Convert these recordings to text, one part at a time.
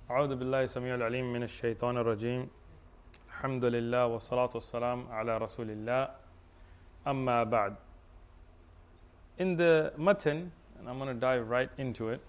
أعوذ بالله السميع العليم من الشيطان الرجيم. الحمد لله والصلاة والسلام على رسول الله. أما بعد. In the matan, and I'm going to dive right into it,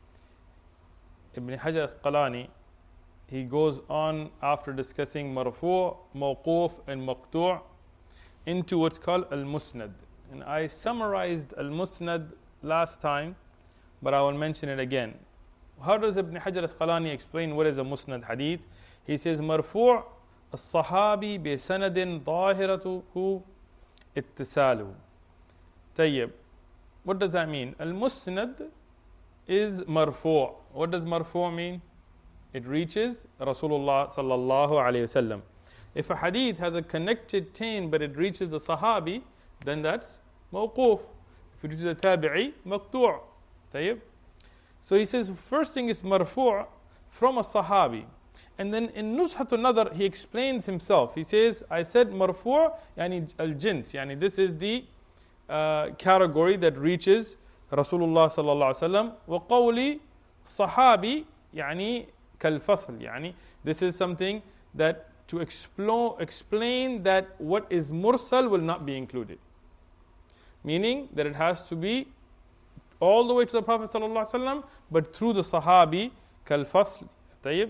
Ibn Hajar Asqalani, he goes on after discussing marfu', mawquf and maqtu' into what's called al-musnad. And I summarized al-musnad last time, but I will mention it again. How does Ibn Hajar Asqalani explain what is a musnad hadith? He says, marfu' الصحابي بسند ظاهرته اتصاله. طيب, what does that mean? Al-musnad is marfu'. What does marfu' mean? It reaches Rasulullah sallallahu alayhi wasallam. If a hadith has a connected chain but it reaches the sahabi, then that's mawquf. If it reaches the tabi'i, maqtu'. طيب. So he says, first thing is marfu' from a sahabi. And then in Nuzhatun Nadar, he explains himself. He says, I said marfu' yani al-jins, yani this is the category that reaches Rasulullah sallallahu alaihi wasallam. Wa qawli sahabi yani kal-fasl, yani this is something that to explain that what is mursal will not be included. Meaning that it has to be all the way to the Prophet ﷺ, but through the Sahabi, kal-fasl. طيب.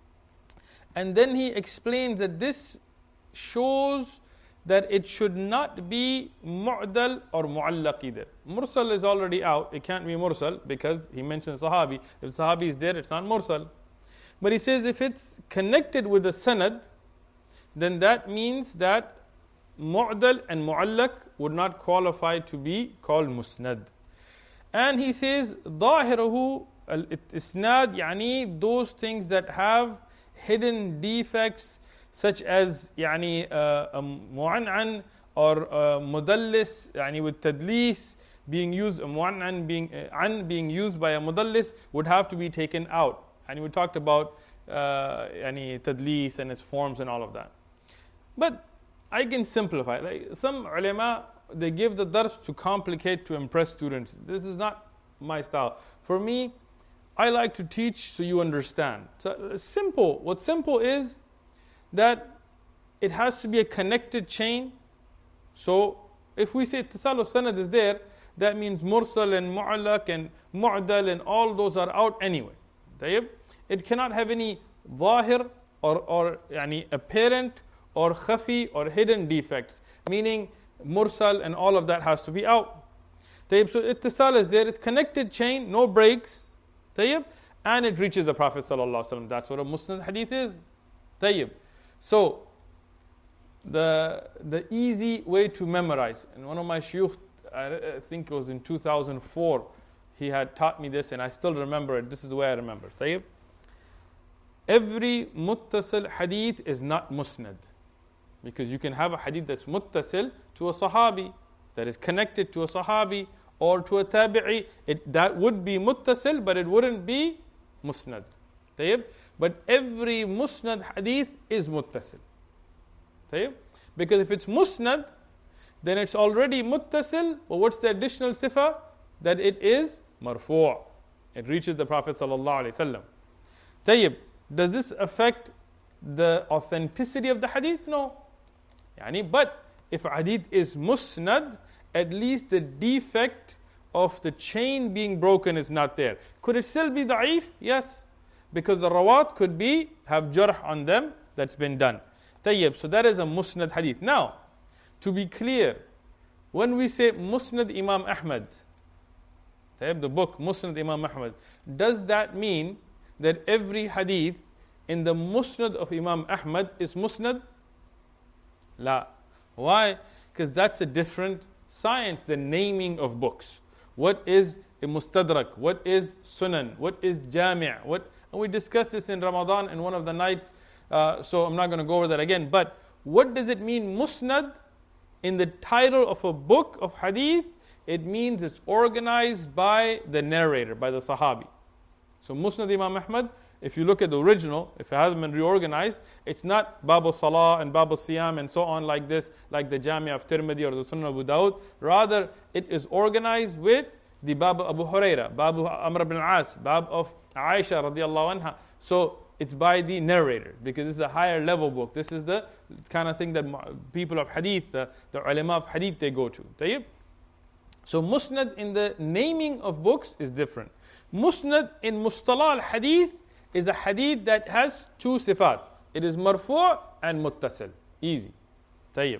And then he explains that this shows that it should not be mu'dal or mu'allaq either. Mursal is already out, it can't be mursal because he mentions Sahabi. If Sahabi is there, it's not mursal. But he says if it's connected with the sanad, then that means that mu'dal and mu'allaq would not qualify to be called musnad. And he says, ظاهره الإسناد, يعني those things that have hidden defects such as يعني mu'an'an or mudallis, يعني with tadlis being used, mu'an'an being used by a mudallis would have to be taken out. And we talked about يعني tadlis and its forms and all of that. But I can simplify. Like some ulama, they give the dars to complicate, to impress students. This is not my style. For me, I like to teach so you understand. So simple. What's simple is that it has to be a connected chain. So if we say ittisal sanad is there, that means mursal and mu'allaq and mu'dal and all those are out anyway. طيب? It cannot have any zahir or يعني apparent or khafi or hidden defects. Meaning mursal and all of that has to be out. طيب, so ittisal is there, it's connected chain, no breaks. طيب, and it reaches the Prophet sallallahu alaihi wasallam. That's what a musnad hadith is. طيب. So the easy way to memorize, and one of my shuyukh, I think it was in 2004, he had taught me this and I still remember it. This is the way I remember. طيب. Every muttasil hadith is not musnad. Because you can have a hadith that's muttasil to a sahabi, that is connected to a sahabi or to a tabi'i. That would be muttasil, but it wouldn't be musnad. طيب? But every musnad hadith is muttasil. طيب? Because if it's musnad, then it's already muttasil. But what's the additional sifa? That it is marfu'. It reaches the Prophet sallallahu alaihi wasallam. طيب. Does this affect the authenticity of the hadith? No. But if hadith is musnad, at least the defect of the chain being broken is not there. Could it still be da'if? Yes. Because the rawat could have jarh on them, that's been done. طيب, so that is a musnad hadith. Now, to be clear, when we say musnad Imam Ahmad, طيب, the book musnad Imam Ahmad, does that mean that every hadith in the musnad of Imam Ahmad is musnad? La. Why? Because that's a different science, the naming of books. What is a mustadrak? What is sunan? What is jami'? And we discussed this in Ramadan in one of the nights, so I'm not going to go over that again. But what does it mean musnad? In the title of a book of hadith, it means it's organized by the narrator, by the sahabi. So musnad Imam Ahmad, if you look at the original, if it hasn't been reorganized, it's not Babu Salah and Babu Siyam and so on like this, like the Jami' of Tirmidhi or the Sunan Abu Dawud. Rather, it is organized with the Bab Abu Huraira, Bab Amr ibn al-As, Bab of Aisha radiallahu anha. So it's by the narrator, because this is a higher level book. This is the kind of thing that people of hadith, the ulama of hadith, they go to. طيب? So musnad in the naming of books is different. Musnad in mustalah al-hadith is a hadith that has two sifat. It is marfu' and muttasil. Easy. طيب.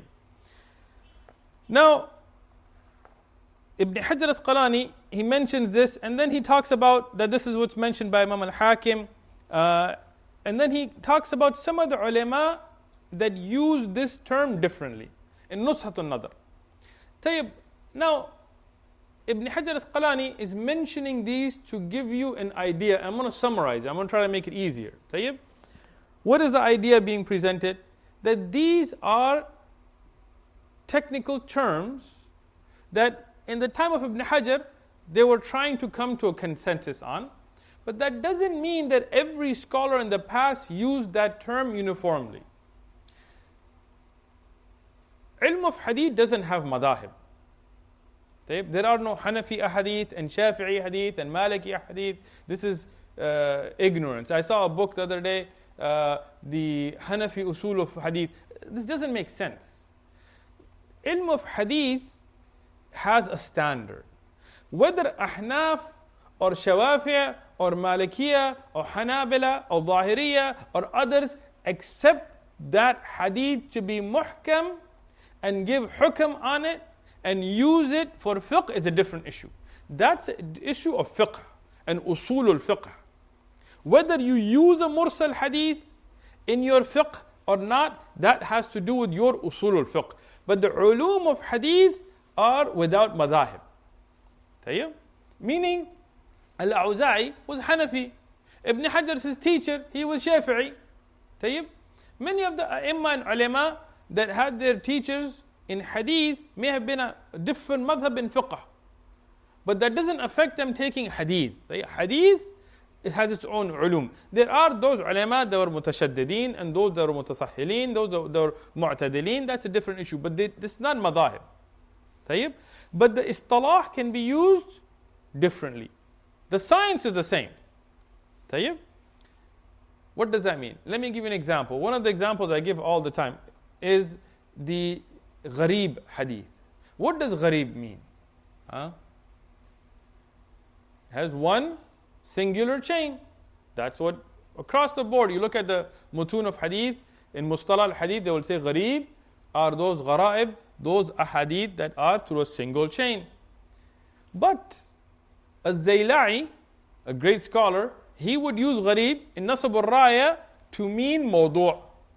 Now, Ibn Hajar Asqalani, he mentions this, and then he talks about that this is what's mentioned by Imam al-Hakim, and then he talks about some of the ulama that use this term differently in Nuzhatun Nadar. طيب. Now, Ibn Hajar Asqalani is mentioning these to give you an idea. I'm going to summarize it. I'm going to try to make it easier. طيب. What is the idea being presented? That these are technical terms that in the time of Ibn Hajar, they were trying to come to a consensus on. But that doesn't mean that every scholar in the past used that term uniformly. Ilm of hadith doesn't have madahib. There are no Hanafi ahadith and Shafi'i hadith and Maliki ahadith. This is ignorance. I saw a book the other day, the Hanafi usul of hadith. This doesn't make sense. Ilm of hadith has a standard. Whether Ahnaf or Shawafi' or Malikiya or Hanabila or Zahiriya or others accept that hadith to be muhkam and give hukm on it and use it for fiqh is a different issue. That's an issue of fiqh and usul al-fiqh. Whether you use a mursal hadith in your fiqh or not, that has to do with your usul al-fiqh. But the ulum of hadith are without madahib. طيب? Meaning, Al-Awza'i was Hanafi. Ibn Hajar, his teacher, he was Shafi'i. طيب? Many of the A'imma and ulama that had their teachers in hadith may have been a different madhab in fiqh. But that doesn't affect them taking hadith. Hadith, it has its own ulum. There are those ulama that were mutashaddideen and those that were mutasahhilin, those that were mu'tadilin. That's a different issue. But this is not madahib. طيب? But the istalah can be used differently. The science is the same. طيب? What does that mean? Let me give you an example. One of the examples I give all the time is the gharib hadith. What does gharib mean? It has one singular chain. That's what, across the board, you look at the mutun of hadith, in mustalah al-hadith, they will say gharib are those gharaib, those ahadith that are through a single chain. But Az-Zayla'i, a great scholar, he would use gharib in Nasab al-Raya to mean mawdu'.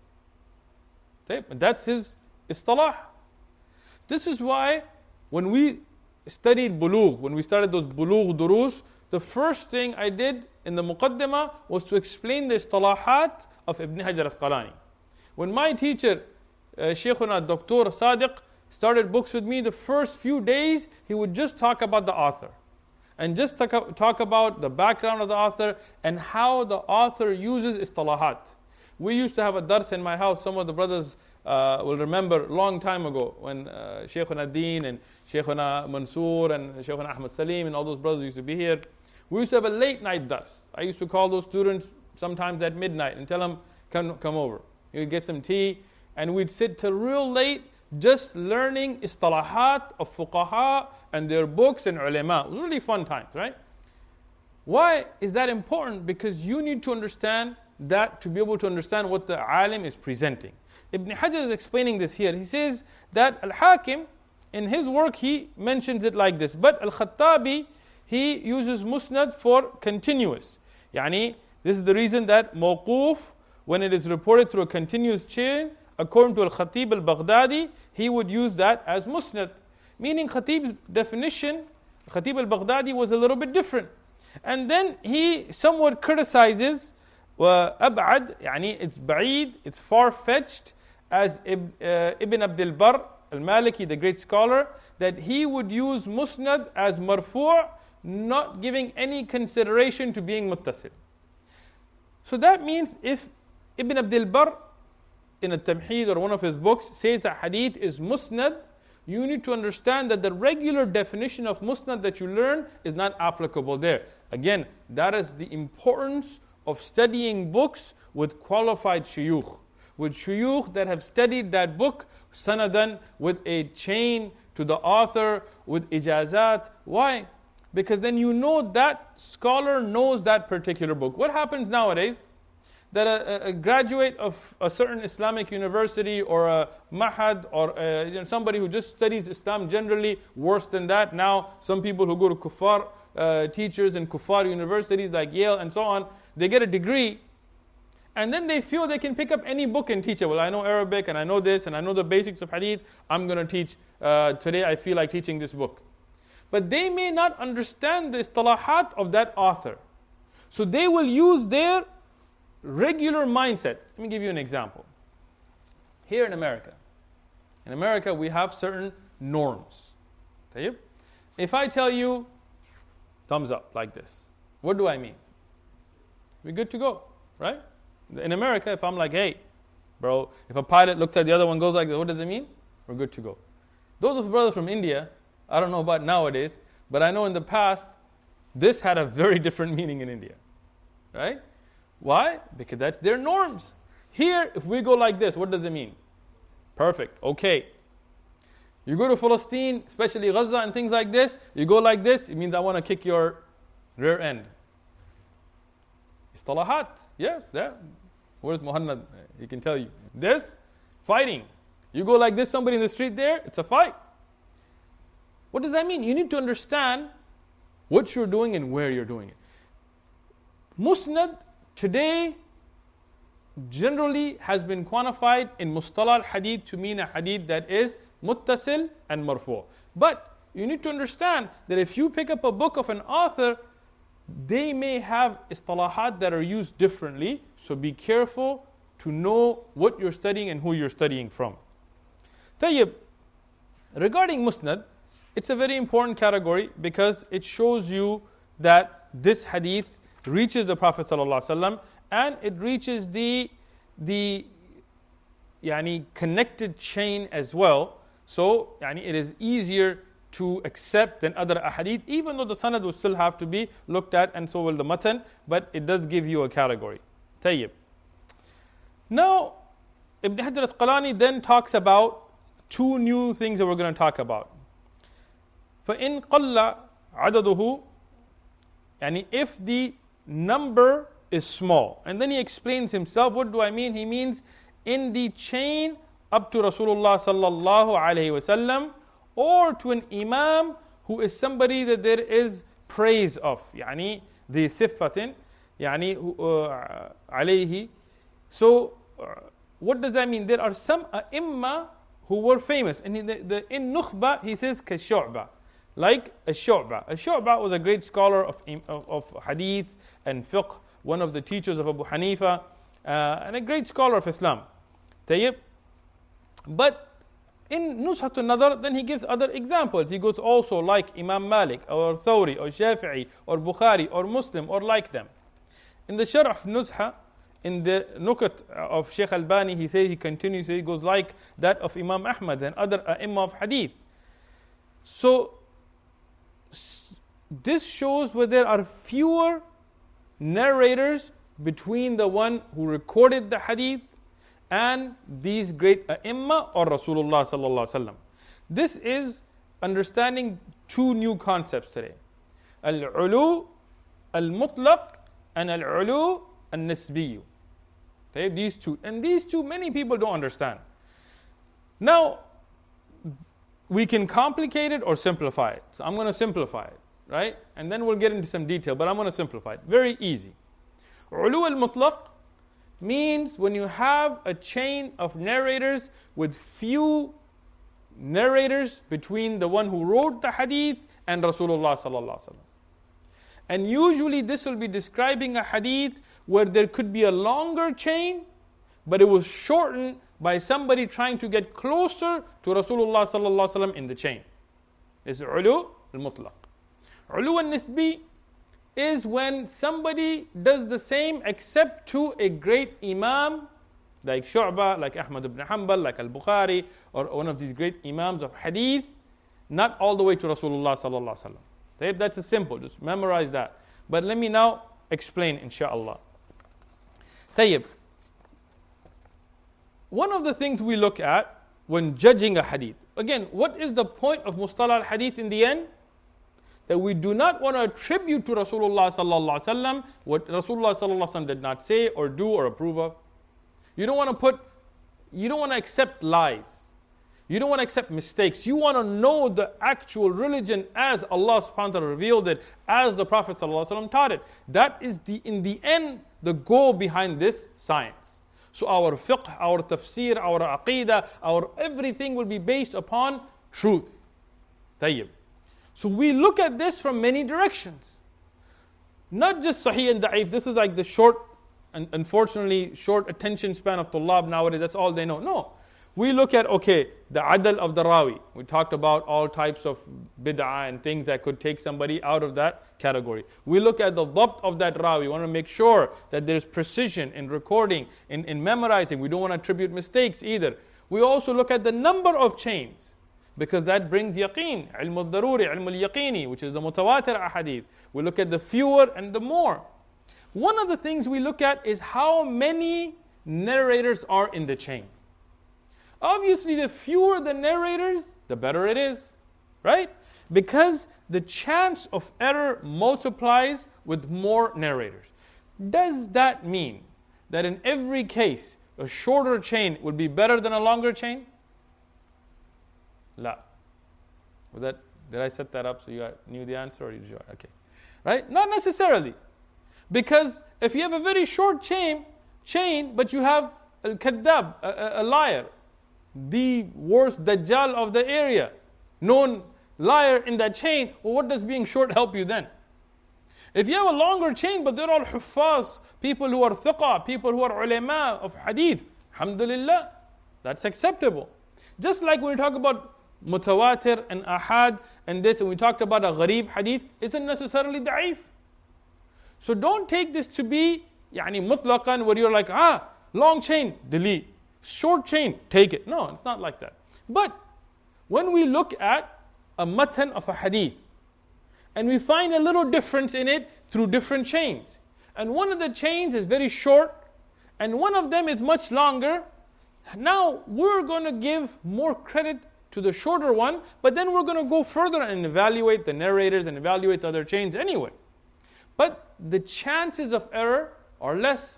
That's his istalah. This is why when we studied bulugh, when we started those bulugh durus, the first thing I did in the muqaddimah was to explain the istalahat of Ibn Hajar Asqalani. When my teacher, Shaykhuna Dr. Sadiq, started books with me, the first few days he would just talk about the author and just talk about the background of the author and how the author uses istalahat. We used to have a dars in my house. Some of the brothers will remember a long time ago when Shaykhuna Deen and Shaykhuna Mansoor and Shaykhuna Ahmad Salim and all those brothers used to be here. We used to have a late night dars. I used to call those students sometimes at midnight and tell them, come over. We'd get some tea and we'd sit till real late just learning istalahat of fuqaha and their books and ulama. It was really fun times, right? Why is that important? Because you need to understand that to be able to understand what the alim is presenting. Ibn Hajar is explaining this here. He says that Al-Hakim, in his work, he mentions it like this. But Al-Khattabi, he uses musnad for continuous. Yani, this is the reason that mawquf, when it is reported through a continuous chain, according to Al-Khatib Al-Baghdadi, he would use that as musnad. Meaning Khatib's definition, Khatib Al-Baghdadi was a little bit different. And then he somewhat criticizes وأبعد, يعني it's ba'id, it's far-fetched, as Ibn Abdul Barr al-Maliki, the great scholar, that he would use musnad as marfu', not giving any consideration to being muttasil. So that means if Ibn Abdul Barr in a Tamheed or one of his books says that hadith is musnad, you need to understand that the regular definition of musnad that you learn is not applicable there. Again, that is the importance of studying books with qualified shuyukh, with shuyukh that have studied that book, sanadan, with a chain to the author, with ijazat. Why? Because then you know that scholar knows that particular book. What happens nowadays? That a graduate of a certain Islamic university or a mahad or somebody who just studies Islam generally, worse than that, now some people who go to kuffar teachers in kuffar universities like Yale and so on, they get a degree and then they feel they can pick up any book and teach it. Well, I know Arabic and I know this and I know the basics of hadith, I'm going to teach, today I feel like teaching this book. But they may not understand the istalahat of that author. So they will use their regular mindset. Let me give you an example. Here in America we have certain norms. If I tell you thumbs up like this, what do I mean? We're good to go, right? In America, if I'm like, hey, bro, if a pilot looks at the other one, goes like this, what does it mean? We're good to go. Those of brothers from India, I don't know about nowadays, but I know in the past, this had a very different meaning in India, right? Why? Because that's their norms. Here, if we go like this, what does it mean? Perfect, okay. You go to Palestine, especially Gaza and things like this, you go like this, it means I want to kick your rear end. Istalahat, yes, that. Where's Muhammad? He can tell you. This, fighting. You go like this, somebody in the street there, it's a fight. What does that mean? You need to understand what you're doing and where you're doing it. Musnad today generally has been quantified in mustalah al-hadith to mean a hadith that is muttasil and marfu'. But you need to understand that if you pick up a book of an author, they may have istalahat that are used differently. So be careful to know what you're studying and who you're studying from. Tayyib, regarding musnad, it's a very important category because it shows you that this hadith reaches the Prophet ﷺ and it reaches the connected chain as well. So it is easier to accept than other ahadith, even though the sanad will still have to be looked at, and so will the matan, but it does give you a category. Tayyib. Now, Ibn Hajar al-Asqalani then talks about two new things that we're going to talk about. فَإِن قَلَّ عَدَدُهُ, if the number is small. And then he explains himself. What do I mean? He means in the chain up to Rasulullah sallallahu alayhi wasallam, or to an imam who is somebody that there is praise of, the sifatin, alayhi. So what does that mean? There are some a'imma who were famous, and in Nukhba he says ka-Shu'ba, like a-Shu'ba. A-Shu'ba was a great scholar of hadith and fiqh, one of the teachers of Abu Hanifa, and a great scholar of Islam. Tayyib. But in Nuzhat al-Nadar, then he gives other examples. He goes also like Imam Malik, or Thawri, or Shafi'i, or Bukhari, or Muslim, or like them. In the Sharh of Nuzha, in the Nukat of Shaykh Albani, he says, he continues, he goes like that of Imam Ahmad and other A'imma of Hadith. So, this shows where there are fewer narrators between the one who recorded the Hadith and these great A'imma or Rasulullah sallallahu alaihi wasallam. This is understanding two new concepts today. Al-ulu al-mutlaq and al-ulu al-nisbiyu. These two. And these two, many people don't understand. Now, we can complicate it or simplify it. So I'm going to simplify it, right? And then we'll get into some detail, but I'm going to simplify it. Very easy. Ulu al-mutlaq means when you have a chain of narrators with few narrators between the one who wrote the hadith and Rasulullah sallallahu alaihi wasallam. And usually this will be describing a hadith where there could be a longer chain, but it was shortened by somebody trying to get closer to Rasulullah sallallahu alaihi wasallam in the chain. This is ulu al-mutlaq. Ulu al-nisbi is when somebody does the same except to a great imam like Shu'ba, like Ahmad ibn Hanbal, like al-Bukhari, or one of these great imams of hadith, not all the way to Rasulullah sallallahu alaihi wasallam. That's simple, just memorize that. But let me now explain, inshaAllah. Tayyib. One of the things we look at when judging a hadith, again, what is the point of Mustalah al-Hadith in the end? That we do not want to attribute to Rasulullah sallallahu alaihi wasallam what Rasulullah sallallahu alaihi wasallam did not say or do or approve of. You don't want to accept lies. You don't want to accept mistakes. You want to know the actual religion as Allah subhanahu wa ta'ala revealed it, as the Prophet sallallahu alaihi wasallam taught it. That is in the end the goal behind this science. So our fiqh, our tafsir, our aqidah, our everything will be based upon truth. Tayyib. So we look at this from many directions. Not just sahih and da'if. This is like the short, and unfortunately, short attention span of tullab nowadays. That's all they know. No. We look at, okay, the adl of the rawi. We talked about all types of bid'ah and things that could take somebody out of that category. We look at the dhabt of that rawi. We want to make sure that there's precision in recording, in memorizing. We don't want to attribute mistakes either. We also look at the number of chains, because that brings yaqeen, ilm al-daruri, ilm al-yaqini, which is the mutawatir ahadith. We look at the fewer and the more. One of the things we look at is how many narrators are in the chain. Obviously, the fewer the narrators, the better it is, right? Because the chance of error multiplies with more narrators. Does that mean that in every case, a shorter chain would be better than a longer chain? La. Did I set that up so you knew the answer, or you sure? Okay. Right? Not necessarily. Because if you have a very short chain, but you have al-kadhab, a liar, the worst dajjal of the area, known liar in that chain, well, what does being short help you then? If you have a longer chain, but they're all huffaz, people who are thiqa, people who are ulama of hadith, alhamdulillah, that's acceptable. Just like when we talk about mutawatir and ahad and this, and we talked about a gharib hadith, isn't necessarily da'if. So don't take this to be mutlaqan, where you're like, long chain, delete. Short chain, take it. No, it's not like that. But when we look at a matan of a hadith, and we find a little difference in it through different chains, and one of the chains is very short, and one of them is much longer, now we're going to give more credit to the shorter one, but then we're going to go further and evaluate the narrators and evaluate the other chains anyway. But the chances of error are less.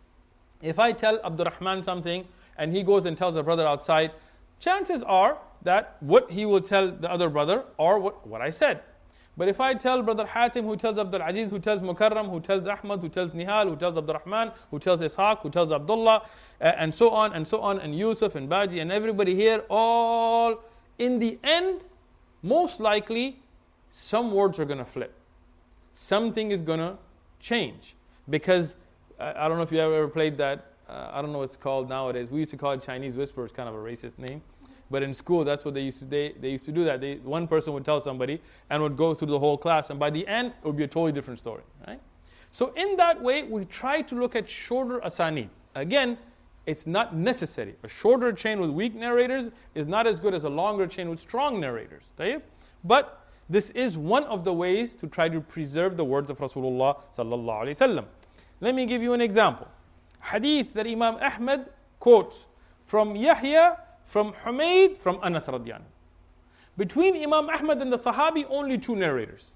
If I tell Abdurrahman something, and he goes and tells a brother outside, chances are that what he will tell the other brother are what I said. But if I tell Brother Hatim, who tells Abdul Aziz, who tells Mukarram, who tells Ahmad, who tells Nihal, who tells Abdurrahman, who tells Ishaq, who tells Abdullah, and so on, and Yusuf and Baji and everybody here, all in the end, most likely, some words are going to flip. Something is going to change. Because, I don't know if you ever played that, I don't know what it's called nowadays. We used to call it Chinese whisper. It's kind of a racist name. But in school, that's what they used to do. They used to do that. One person would tell somebody and would go through the whole class. And by the end, it would be a totally different story. Right? So in that way, we try to look at shorter asanid. Again, it's not necessary. A shorter chain with weak narrators is not as good as a longer chain with strong narrators. But this is one of the ways to try to preserve the words of Rasulullah sallallahu alaihi wasallam. Let me give you an example. Hadith that Imam Ahmad quotes from Yahya, from Humayd, from Anas radiyallahu. Between Imam Ahmad and the Sahabi, only 2 narrators.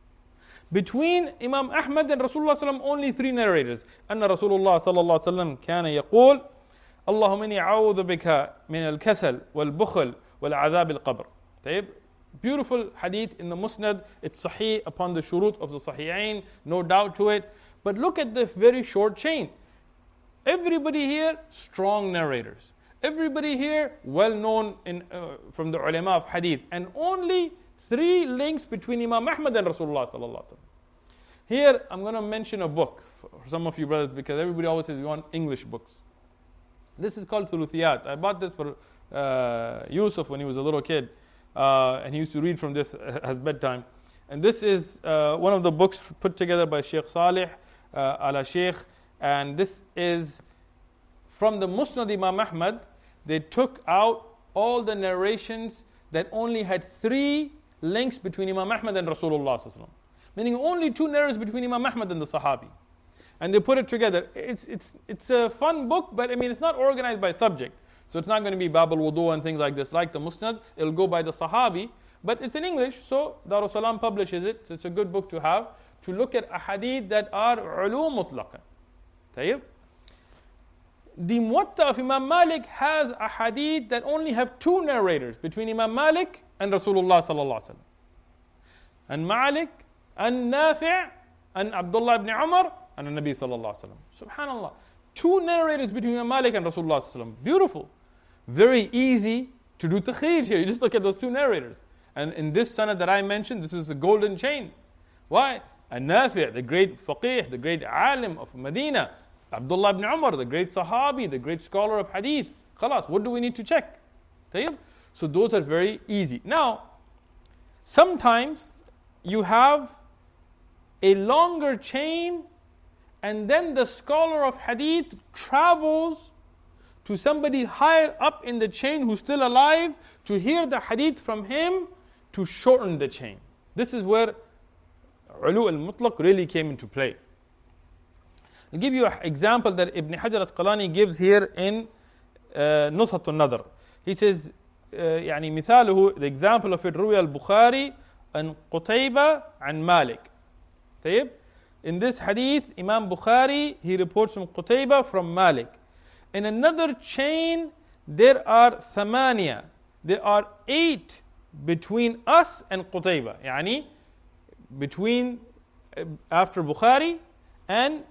Between Imam Ahmad and Rasulullah sallam, only 3 narrators. Anna Rasulullah sallallahu alaihi wasallam kana yaqul, Allahumma inni a'udhu bika min al-kasal wal-bukhl wal-'adhab al-qabr. Beautiful hadith in the Musnad. It's sahih upon the shurut of the Sahihain, no doubt to it. But look at the very short chain. Everybody here, strong narrators. Everybody here, well known from the ulama of hadith. And only 3 links between Imam Ahmad and Rasulullah sallallahu alaihi wasallam. Here, I'm going to mention a book for some of you brothers, because everybody always says we want English books. This is called Thuluthiyat. I bought this for Yusuf when he was a little kid. And he used to read from this at bedtime. And this is one of the books put together by Sheikh Salih ala Sheikh. And this is from the Musnad Imam Ahmad. They took out all the narrations that only had 3 links between Imam Ahmad and Rasulullah sallallahu alaihi wasallam. Meaning only 2 narrators between Imam Ahmad and the Sahabi. and they put it together. It's a fun book, but I mean it's not organized by subject. So it's not going to be Bab al-Wudu and things like this, like the Musnad. It'll go by the Sahabi, but it's in English, so Darus Salam publishes it. So it's a good book to have, to look at ahadith that are ulum mutlaqan. Tayyib? The Muwatta of Imam Malik has ahadith that only have two narrators between Imam Malik and Rasulullah sallallahu alaihi wasallam. And Malik, and Nafi', and Abdullah ibn Umar, and the Nabi sallallahu alaihi wasallam. Subhanallah. Two narrators between Imam Malik and Rasulullah sallallahu alaihi wasallam. Beautiful. Very easy to do takheer here. You just look at those two narrators. And in this sanad that I mentioned, this is the golden chain. Why? And Nafi', the great faqih, the great alim of Medina. Abdullah ibn Umar, the great sahabi, the great scholar of hadith. Khalas, what do we need to check? Tayyib? So those are very easy. Now, sometimes you have a longer chain, and then the scholar of hadith travels to somebody higher up in the chain who's still alive to hear the hadith from him to shorten the chain. This is where ulu al-mutlaq really came into play. I'll give you an example that Ibn Hajar Asqalani gives here in Nushat al-Nadr. He says, يعني مثاله, the example of it, روي البخاري عن قتيبة عن مالك. طيب? In this hadith, Imam Bukhari, he reports from Qutayba from Malik. In another chain, there are ثمانية. There are 8 between us and Qutayba. يعني between, after Bukhari and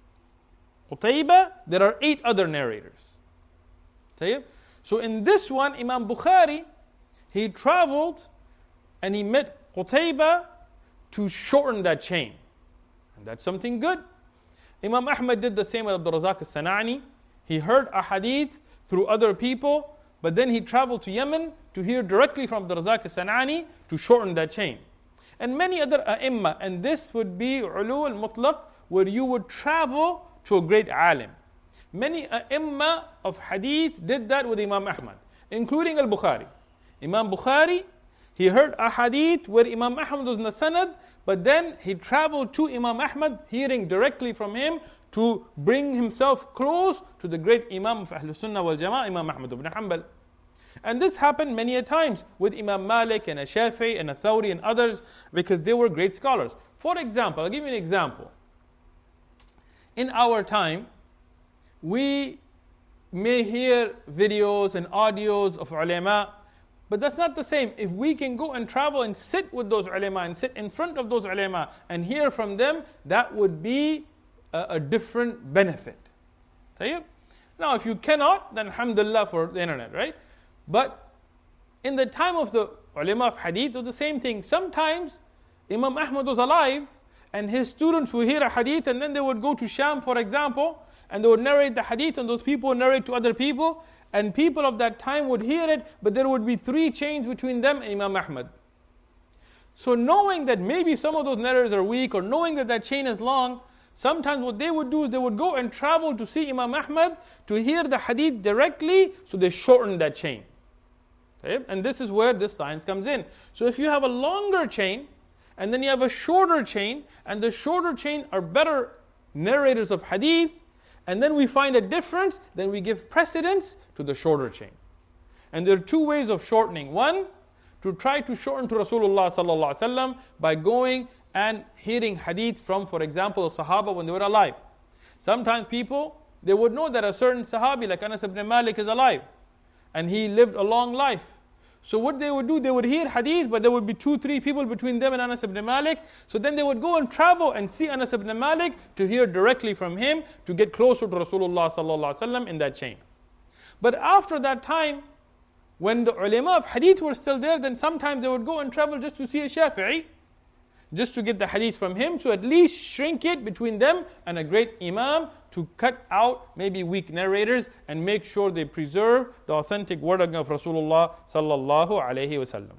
Qutayba, there are 8 other narrators. طيب? So in this one, Imam Bukhari, he traveled and he met Qutayba to shorten that chain. And that's something good. Imam Ahmad did the same with Abdul Razak al-San'ani. He heard a hadith through other people, but then he traveled to Yemen to hear directly from Abdul Razak al-San'ani to shorten that chain. And many other a'imma, and this would be ulu al-mutlaq, where you would travel to a great alim. Many a'imma of hadith did that with Imam Ahmad, including al-Bukhari. Imam Bukhari, he heard a hadith where Imam Ahmad was in the sanad, but then he traveled to Imam Ahmad, hearing directly from him to bring himself close to the great Imam of Ahlul Sunnah wal Jama'ah, Imam Ahmad ibn Hanbal. And this happened many a times with Imam Malik and Shafi'i and Thawri and others, because they were great scholars. For example, I'll give you an example. In our time, we may hear videos and audios of ulama, but that's not the same. If we can go and travel and sit with those ulama and sit in front of those ulama and hear from them, that would be a different benefit. طيب? Now, if you cannot, then alhamdulillah for the internet, right? But in the time of the ulama of hadith, it was the same thing. Sometimes Imam Ahmad was alive, and his students would hear a hadith, and then they would go to Sham, for example, and they would narrate the hadith, and those people would narrate to other people, and people of that time would hear it, but there would be 3 chains between them and Imam Ahmad. So knowing that maybe some of those narrators are weak, or knowing that that chain is long, sometimes what they would do is they would go and travel to see Imam Ahmad to hear the hadith directly, so they shortened that chain. Okay? And this is where this science comes in. So if you have a longer chain, and then you have a shorter chain, and the shorter chain are better narrators of hadith, and then we find a difference, then we give precedence to the shorter chain. And there are 2 ways of shortening. One, to try to shorten to Rasulullah sallallahu alaihi wasallam by going and hearing hadith from, for example, the Sahaba when they were alive. Sometimes people, they would know that a certain Sahabi like Anas ibn Malik is alive, and he lived a long life. So what they would do, they would hear hadith, but there would be 2-3 people between them and Anas ibn Malik. So then they would go and travel and see Anas ibn Malik to hear directly from him, to get closer to Rasulullah sallallahu alaihi wasallam in that chain. But after that time, when the ulama of hadith were still there, then sometimes they would go and travel just to see a Shafi'i, just to get the hadith from him, to at least shrink it between them and a great imam, to cut out maybe weak narrators and make sure they preserve the authentic wording of Rasulullah sallallahu alaihi wasallam.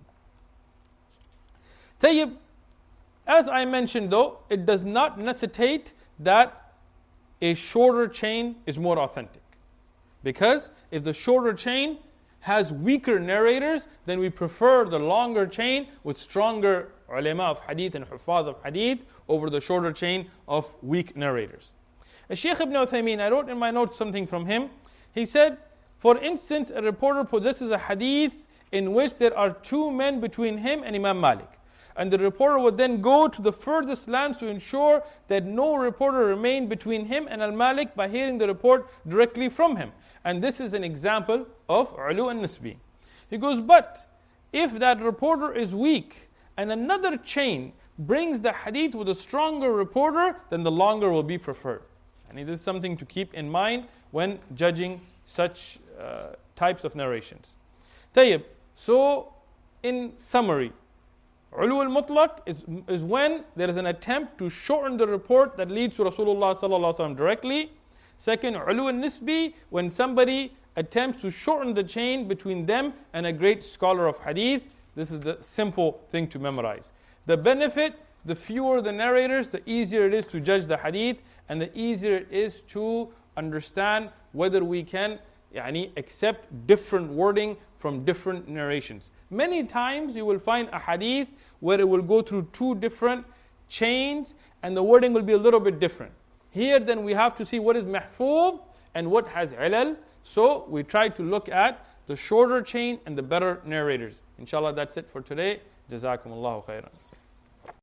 Tayyib, as I mentioned though, it does not necessitate that a shorter chain is more authentic. Because if the shorter chain has weaker narrators, then we prefer the longer chain with stronger ulama of hadith and huffaz of hadith over the shorter chain of weak narrators. Shaykh Ibn Uthaymeen, I wrote in my notes something from him. He said, for instance, a reporter possesses a hadith in which there are two men between him and Imam Malik. And the reporter would then go to the furthest lands to ensure that no reporter remained between him and Al-Malik by hearing the report directly from him. And this is an example of ulu and nisbi. He goes, but if that reporter is weak and another chain brings the hadith with a stronger reporter, then the longer will be preferred. And this is something to keep in mind when judging such types of narrations. Tayyib, so in summary, ulu al-mutlaq is when there is an attempt to shorten the report that leads to Rasulullah sallallahu alaihi wasallam directly. Second, ulu al-nisbi, when somebody attempts to shorten the chain between them and a great scholar of hadith. This is the simple thing to memorize. The benefit, the fewer the narrators, the easier it is to judge the hadith, and the easier it is to understand whether we can accept different wording from different narrations. Many times you will find a hadith where it will go through two different chains and the wording will be a little bit different. Here then we have to see what is mahfuz and what has ilal. So we try to look at the shorter chain and the better narrators. Inshallah, that's it for today. Jazakumullahu khairan.